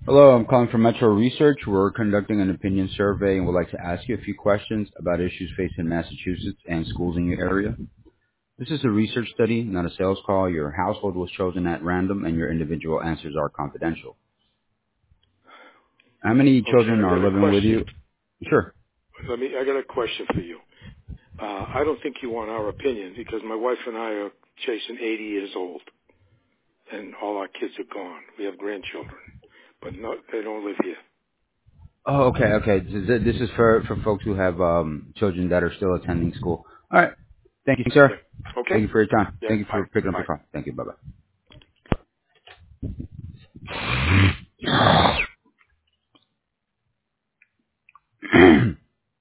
Hello, I'm calling from Metro Research. We're conducting an opinion survey and would like to ask you a few questions about issues facing Massachusetts and schools in your area. This is a research study, not a sales call. Your household was chosen at random and your individual answers are confidential. How many Okay, children I are got a living with question. you? Sure. I got a question for you. I don't think you want our opinion because my wife and I are chasing 80 years old, and all our kids are gone. We have grandchildren, but no, they don't live here. Oh, okay. This is for folks who have children that are still attending school. All right. Thank you, sir. Yeah. Okay. Thank you for your time. Yeah. Thank you Bye. for picking up the Bye. call. Thank you. Bye-bye.